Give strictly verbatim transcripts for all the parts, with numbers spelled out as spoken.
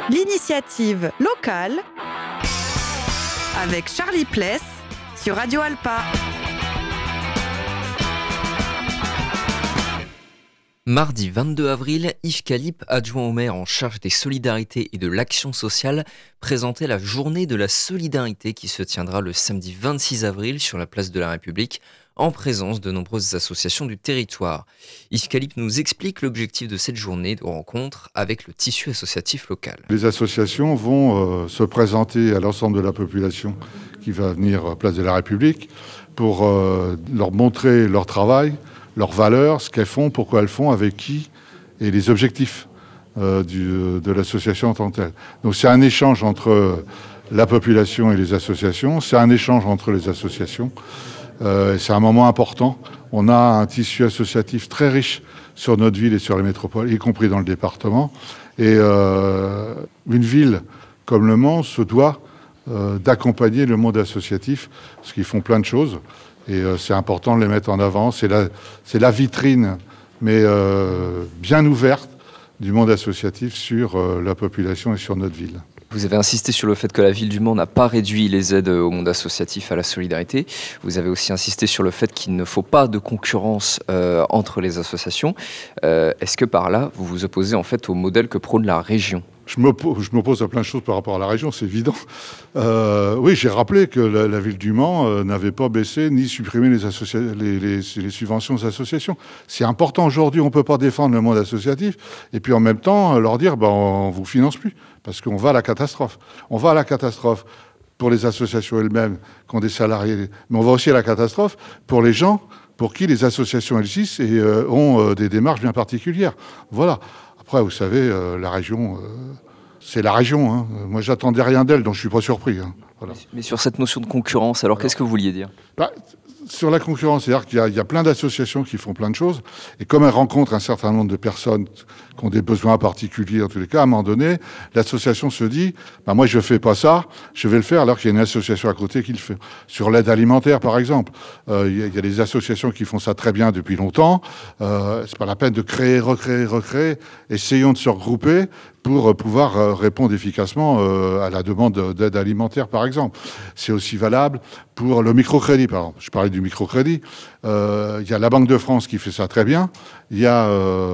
L'initiative locale avec Charlie Pless sur Radio Alpa. Mardi vingt-deux avril, Yves Calip, adjoint au maire en charge des solidarités et de l'action sociale, présentait la journée de la solidarité qui se tiendra le samedi vingt-six avril sur la place de la République, en présence de nombreuses associations du territoire. Yves Calip nous explique l'objectif de cette journée de rencontre avec le tissu associatif local. Les associations vont euh, se présenter à l'ensemble de la population qui va venir à place de la République pour euh, leur montrer leur travail, leurs valeurs, ce qu'elles font, pourquoi elles font, avec qui, et les objectifs euh, du, de l'association en tant que telle. Donc c'est un échange entre la population et les associations, c'est un échange entre les associations, euh, c'est un moment important. On a un tissu associatif très riche sur notre ville et sur les métropoles, y compris dans le département. Et euh, une ville comme Le Mans se doit euh, d'accompagner le monde associatif, parce qu'ils font plein de choses. Et euh, c'est important de les mettre en avant. C'est la, c'est la vitrine, mais euh, bien ouverte, du monde associatif sur euh, la population et sur notre ville. Vous avez insisté sur le fait que la ville du Mans n'a pas réduit les aides au monde associatif, à la solidarité. Vous avez aussi insisté sur le fait qu'il ne faut pas de concurrence euh, entre les associations. Euh, est-ce que par là, vous vous opposez en fait au modèle que prône la région ? Je m'oppose, je m'oppose à plein de choses par rapport à la région, c'est évident. Euh, oui, j'ai rappelé que la, la ville du Mans euh, n'avait pas baissé ni supprimé les, associa- les, les, les subventions aux associations. C'est important aujourd'hui, on ne peut pas défendre le monde associatif et puis en même temps leur dire ben, on ne vous finance plus parce qu'on va à la catastrophe. On va à la catastrophe pour les associations elles-mêmes qui ont des salariés, mais on va aussi à la catastrophe pour les gens pour qui les associations existent et euh, ont euh, des démarches bien particulières. Voilà. Après, vous savez, euh, la région, euh, c'est la région. Hein. Moi, j'attendais rien d'elle, donc je suis pas surpris. Hein. Voilà. Mais sur cette notion de concurrence, alors, alors qu'est-ce que vous vouliez dire ? bah, Sur la concurrence, c'est-à-dire qu'il y a, il y a plein d'associations qui font plein de choses, et comme elles rencontrent un certain nombre de personnes qui ont des besoins particuliers, en tous les cas, à un moment donné, l'association se dit bah, « moi, je ne fais pas ça, je vais le faire alors qu'il y a une association à côté qui le fait ». Sur l'aide alimentaire, par exemple, euh, il, y a, il y a des associations qui font ça très bien depuis longtemps. Euh, c'est pas la peine de créer, recréer, recréer. Essayons de se regrouper pour pouvoir euh, répondre efficacement euh, à la demande d'aide alimentaire, par exemple. C'est aussi valable pour le microcrédit, par exemple. Je parlais du microcrédit. Euh, il y a la Banque de France qui fait ça très bien. Il y a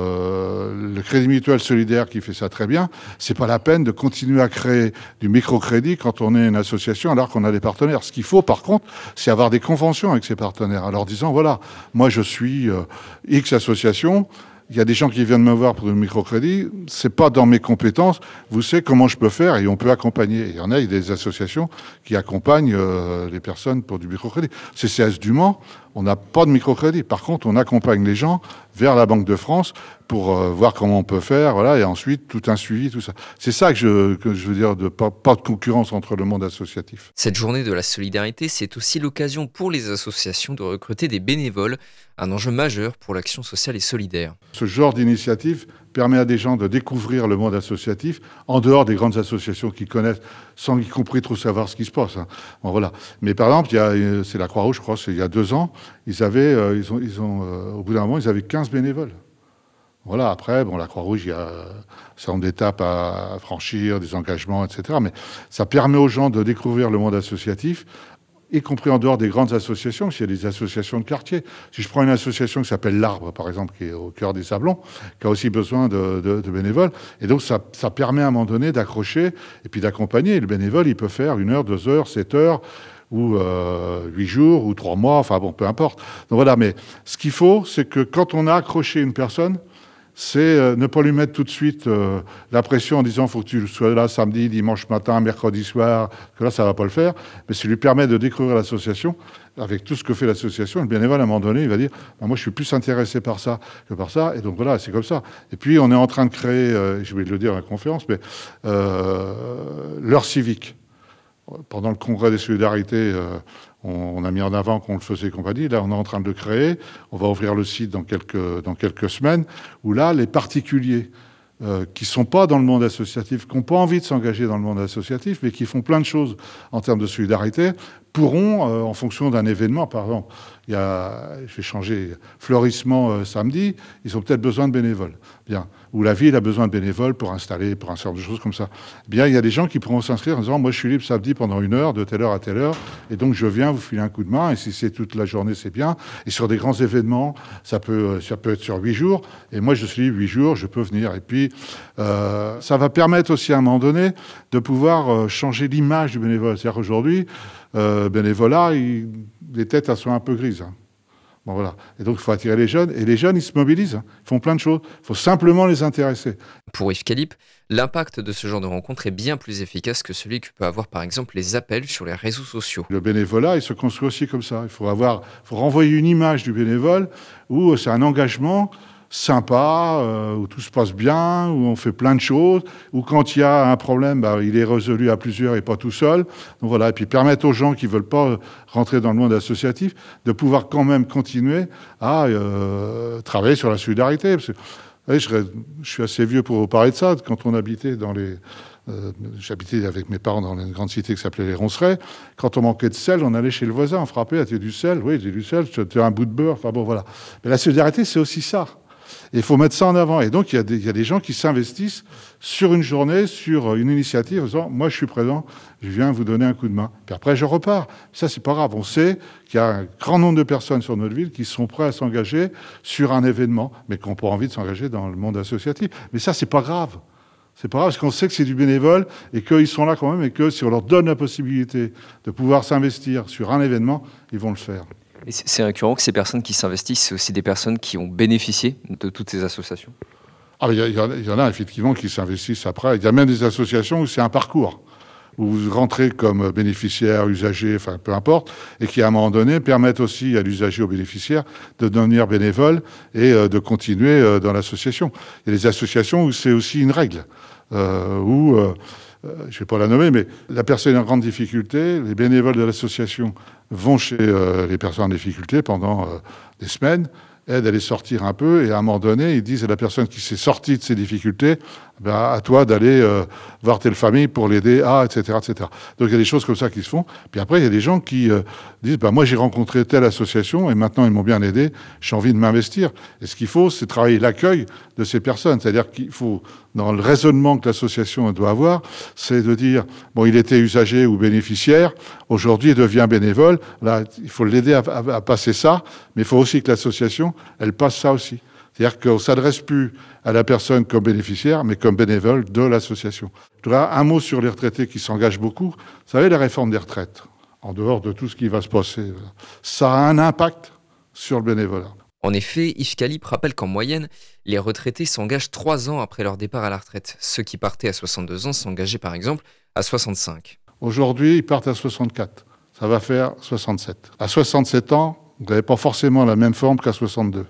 euh, le Crédit Mutuel Solidaire qui fait ça très bien. C'est pas la peine de continuer à créer du microcrédit quand on est une association alors qu'on a des partenaires. Ce qu'il faut, par contre, c'est avoir des conventions avec ses partenaires en leur disant, voilà, moi je suis euh, X association. Il y a des gens qui viennent me voir pour le microcrédit, c'est pas dans mes compétences, vous savez comment je peux faire et on peut accompagner. Il y en a, il y a des associations qui accompagnent euh, les personnes pour du microcrédit. C C S du Mans, on n'a pas de microcrédit. Par contre, on accompagne les gens vers la Banque de France pour euh, voir comment on peut faire, voilà, et ensuite tout un suivi, tout ça. C'est ça que je, que je veux dire, de pas, pas de concurrence entre le monde associatif. Cette journée de la solidarité, c'est aussi l'occasion pour les associations de recruter des bénévoles, un enjeu majeur pour l'action sociale et solidaire. Ce genre d'initiative permet à des gens de découvrir le monde associatif en dehors des grandes associations qu'ils connaissent, sans y compris trop savoir ce qui se passe. Hein. Bon, voilà. Mais par exemple, il y a, c'est la Croix-Rouge, je crois, c'est il y a deux ans, ils avaient, euh, ils ont, ils ont, euh, au bout d'un moment, ils avaient quinze bénévoles. Voilà, après, bon, la Croix-Rouge, il y a un certain nombre d'étapes à franchir, des engagements, et cetera. Mais ça permet aux gens de découvrir le monde associatif, y compris en dehors des grandes associations, parce qu'il y a des associations de quartier. Si je prends une association qui s'appelle l'Arbre, par exemple, qui est au cœur des Sablons, qui a aussi besoin de, de, de bénévoles, et donc ça, ça permet à un moment donné d'accrocher et puis d'accompagner. Le bénévole, il peut faire une heure, deux heures, sept heures, ou euh, huit jours, ou trois mois, enfin bon, peu importe. Donc voilà, mais ce qu'il faut, c'est que quand on a accroché une personne, c'est euh, ne pas lui mettre tout de suite euh, la pression en disant « faut que tu sois là samedi, dimanche matin, mercredi soir », que là, ça ne va pas le faire. Mais ça lui permet de découvrir l'association avec tout ce que fait l'association. Le bénévole, à un moment donné, il va dire bah, « moi, je suis plus intéressé par ça que par ça ». Et donc voilà, c'est comme ça. Et puis, on est en train de créer, euh, je vais le dire à la conférence, mais euh, l'heure civique. Pendant le congrès des solidarités, euh, on, on a mis en avant qu'on le faisait et compagnie. Là, on est en train de le créer. On va ouvrir le site dans quelques, dans quelques semaines, où là, les particuliers euh, qui ne sont pas dans le monde associatif, qui n'ont pas envie de s'engager dans le monde associatif, mais qui font plein de choses en termes de solidarité, pourront, euh, en fonction d'un événement, par exemple, il y a, je vais changer, fleurissement euh, samedi, ils ont peut-être besoin de bénévoles. Bien. Ou la ville a besoin de bénévoles pour installer, pour un certain nombre de choses comme ça. Bien, il y a des gens qui pourront s'inscrire en disant, moi je suis libre samedi pendant une heure, de telle heure à telle heure, et donc je viens vous filer un coup de main, et si c'est toute la journée, c'est bien. Et sur des grands événements, ça peut, ça peut être sur huit jours, et moi je suis libre huit jours, je peux venir. Et puis, euh, ça va permettre aussi à un moment donné de pouvoir euh, changer l'image du bénévole. C'est-à-dire qu'aujourd'hui, euh, bénévolat, il, les têtes elles sont un peu grises. Hein. Bon, voilà. Et donc, il faut attirer les jeunes. Et les jeunes, ils se mobilisent. Hein. Ils font plein de choses. Il faut simplement les intéresser. Pour Yves Calipe, l'impact de ce genre de rencontre est bien plus efficace que celui que peut avoir, par exemple, les appels sur les réseaux sociaux. Le bénévolat, il se construit aussi comme ça. Il faut avoir, faut renvoyer une image du bénévole où c'est un engagement sympa, euh, où tout se passe bien, où on fait plein de choses, où quand il y a un problème, bah, il est résolu à plusieurs et pas tout seul. Donc voilà, et puis permettre aux gens qui veulent pas rentrer dans le monde associatif de pouvoir quand même continuer à euh, travailler sur la solidarité. Parce que, vous voyez, je, je suis assez vieux pour vous parler de ça. Quand on habitait dans les... Euh, j'habitais avec mes parents dans une grande cité qui s'appelait les Roncerets. Quand on manquait de sel, on allait chez le voisin, on frappait, ah, tu as du sel? Oui, j'ai du sel, tu as un bout de beurre. Enfin bon, voilà. Mais la solidarité, c'est aussi ça. Et il faut mettre ça en avant. Et donc, il y a des, il y a des gens qui s'investissent sur une journée, sur une initiative, en disant, moi, je suis présent, je viens vous donner un coup de main. Puis après, je repars. Ça, c'est pas grave. On sait qu'il y a un grand nombre de personnes sur notre ville qui sont prêts à s'engager sur un événement, mais qui n'ont pas envie de s'engager dans le monde associatif. Mais ça, c'est pas grave. C'est pas grave, parce qu'on sait que c'est du bénévole et qu'ils sont là quand même et que si on leur donne la possibilité de pouvoir s'investir sur un événement, ils vont le faire. Et c'est récurrent que ces personnes qui s'investissent, c'est aussi des personnes qui ont bénéficié de toutes ces associations? Ah, il y, y, y en a effectivement qui s'investissent après. Il y a même des associations où c'est un parcours, où vous rentrez comme bénéficiaire, usager, enfin peu importe, et qui à un moment donné permettent aussi à l'usager, au bénéficiaire, de devenir bénévole et euh, de continuer euh, dans l'association. Il y a des associations où c'est aussi une règle, euh, où... Euh, Euh, je ne vais pas la nommer, mais la personne en grande difficulté, les bénévoles de l'association vont chez euh, les personnes en difficulté pendant euh, des semaines, aident à les sortir un peu, et à un moment donné, ils disent à la personne qui s'est sortie de ses difficultés, ben, à toi d'aller euh, voir telle famille pour l'aider, ah, et cetera, et cetera. Donc il y a des choses comme ça qui se font. Puis après, il y a des gens qui euh, disent, ben, moi j'ai rencontré telle association, et maintenant ils m'ont bien aidé, j'ai envie de m'investir. Et ce qu'il faut, c'est travailler l'accueil de ces personnes. C'est-à-dire qu'il faut, dans le raisonnement que l'association doit avoir, c'est de dire, bon, il était usager ou bénéficiaire, aujourd'hui il devient bénévole, là, il faut l'aider à, à, à passer ça, mais il faut aussi que l'association, elle passe ça aussi. C'est-à-dire qu'on ne s'adresse plus à la personne comme bénéficiaire, mais comme bénévole de l'association. Je voudrais un mot sur les retraités qui s'engagent beaucoup. Vous savez, la réforme des retraites, en dehors de tout ce qui va se passer, ça a un impact sur le bénévolat. En effet, Yves Calipe rappelle qu'en moyenne, les retraités s'engagent trois ans après leur départ à la retraite. Ceux qui partaient à soixante-deux ans s'engageaient par exemple à soixante-cinq. Aujourd'hui, ils partent à soixante-quatre. Ça va faire soixante-sept. À soixante-sept ans, vous n'avez pas forcément la même forme qu'à soixante-deux.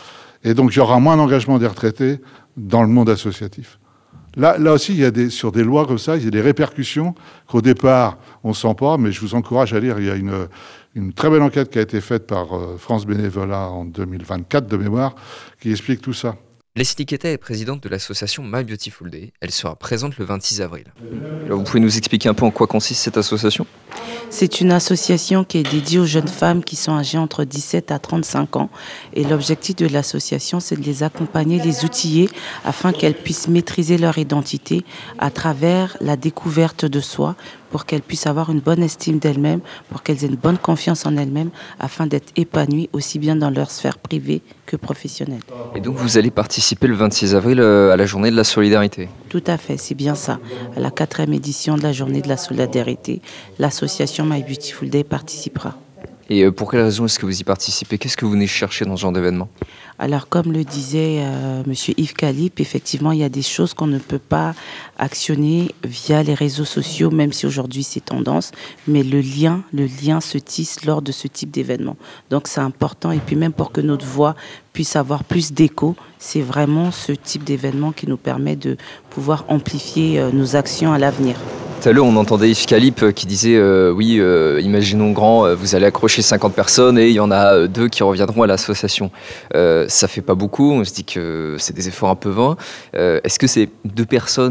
Et donc, il y aura moins d'engagement des retraités dans le monde associatif. Là, là aussi, il y a des, sur des lois comme ça, il y a des répercussions qu'au départ, on ne sent pas, mais je vous encourage à lire. Il y a une, une très belle enquête qui a été faite par France Bénévolat en deux mille vingt-quatre, de mémoire, qui explique tout ça. Leslie Quetta est présidente de l'association My Beautiful Day. Elle sera présente le vingt-six avril. Alors, vous pouvez nous expliquer un peu en quoi consiste cette association ? C'est une association qui est dédiée aux jeunes femmes qui sont âgées entre dix-sept à trente-cinq ans. Et l'objectif de l'association, c'est de les accompagner, les outiller, afin qu'elles puissent maîtriser leur identité à travers la découverte de soi, pour qu'elles puissent avoir une bonne estime d'elles-mêmes, pour qu'elles aient une bonne confiance en elles-mêmes, afin d'être épanouies aussi bien dans leur sphère privée que professionnelle. Et donc vous allez participer le vingt-six avril à la journée de la solidarité ? Tout à fait, c'est bien ça. À la quatrième édition de la journée de la solidarité, l'association My Beautiful Day participera. Et pour quelle raison est-ce que vous y participez ? Qu'est-ce que vous venez chercher dans ce genre d'événement ? Alors, comme le disait euh, monsieur Yves Calipe, effectivement, il y a des choses qu'on ne peut pas actionner via les réseaux sociaux, même si aujourd'hui c'est tendance, mais le lien, le lien se tisse lors de ce type d'événement. Donc, c'est important. Et puis, même pour que notre voix puisse avoir plus d'écho, c'est vraiment ce type d'événement qui nous permet de pouvoir amplifier euh, nos actions à l'avenir. Tout à l'heure, on entendait Yves Calipe qui disait euh, oui, euh, imaginons grand, euh, vous allez accrocher cinquante personnes et il y en a euh, deux qui reviendront à l'association. Euh, ça fait pas beaucoup, on se dit que c'est des efforts un peu vains. Euh, est-ce que ces deux personnes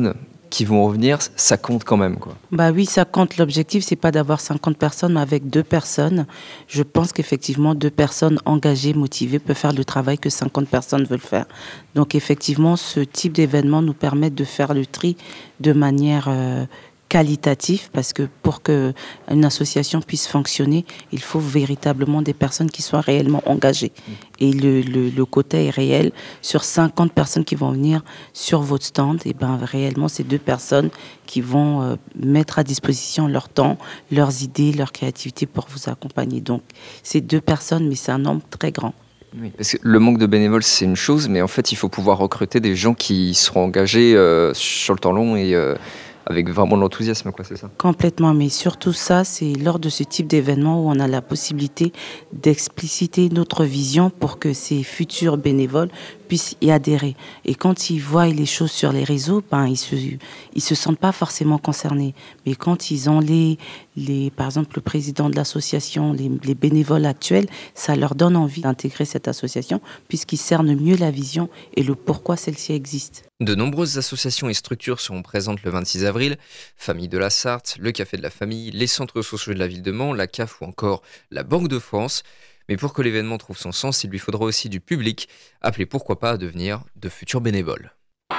qui vont revenir, ça compte quand même, quoi. Bah oui, ça compte. L'objectif, c'est pas d'avoir cinquante personnes, mais avec deux personnes. Je pense qu'effectivement, deux personnes engagées, motivées, peuvent faire le travail que cinquante personnes veulent faire. Donc effectivement, ce type d'événement nous permet de faire le tri de manière euh, qualitative, parce que pour que une association puisse fonctionner, il faut véritablement des personnes qui soient réellement engagées. Et le, le, le quota est réel. Sur cinquante personnes qui vont venir sur votre stand, et ben réellement, c'est deux personnes qui vont euh, mettre à disposition leur temps, leurs idées, leur créativité pour vous accompagner. Donc, c'est deux personnes, mais c'est un nombre très grand. Oui, parce que le manque de bénévoles, c'est une chose, mais en fait, il faut pouvoir recruter des gens qui seront engagés euh, sur le temps long et euh, avec vraiment de l'enthousiasme, quoi, c'est ça? Complètement, mais surtout ça, c'est lors de ce type d'événement où on a la possibilité d'expliciter notre vision pour que ces futurs bénévoles puissent y adhérer. Et quand ils voient les choses sur les réseaux, ben ils se ils se sentent pas forcément concernés. Mais quand ils ont les les par exemple le président de l'association, les, les bénévoles actuels, ça leur donne envie d'intégrer cette association puisqu'ils cernent mieux la vision et le pourquoi celle-ci existe. De nombreuses associations et structures seront présentes le vingt-six avril. Famille de la Sarthe, le Café de la Famille, les centres sociaux de la ville de Mans, la C A F ou encore la Banque de France. Mais pour que l'événement trouve son sens, il lui faudra aussi du public, appelé pourquoi pas à devenir de futurs bénévoles.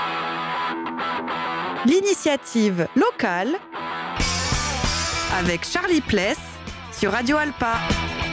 L'initiative locale avec Charlie Pless sur Radio Alpa.